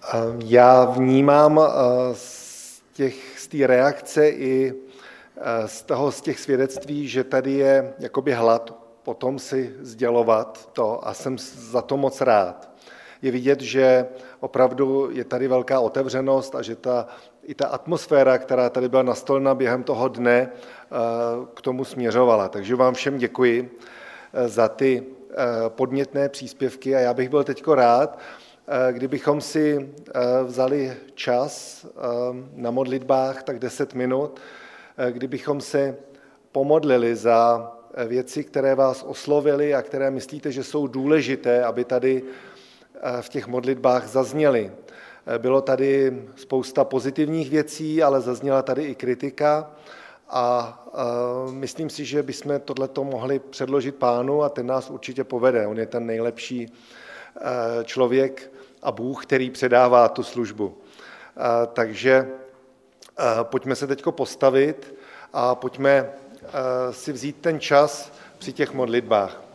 Já vnímám z té reakce i z těch svědectví, že tady je jakoby hlad potom si sdělovat to a jsem za to moc rád. Je vidět, že opravdu je tady velká otevřenost a že i ta atmosféra, která tady byla nastolena během toho dne, k tomu směřovala. Takže vám všem děkuji za ty podnětné příspěvky a já bych byl teďko rád, kdybychom si vzali čas na modlitbách, tak 10 minut, kdybychom se pomodlili za věci, které vás oslovily a které myslíte, že jsou důležité, aby tady v těch modlitbách zazněly. Bylo tady spousta pozitivních věcí, ale zazněla tady i kritika a myslím si, že bychom tohleto mohli předložit Pánu a ten nás určitě povede. On je ten nejlepší člověk a Bůh, který předává tu službu. Takže pojďme se teď postavit a pojďme si vzít ten čas při těch modlitbách.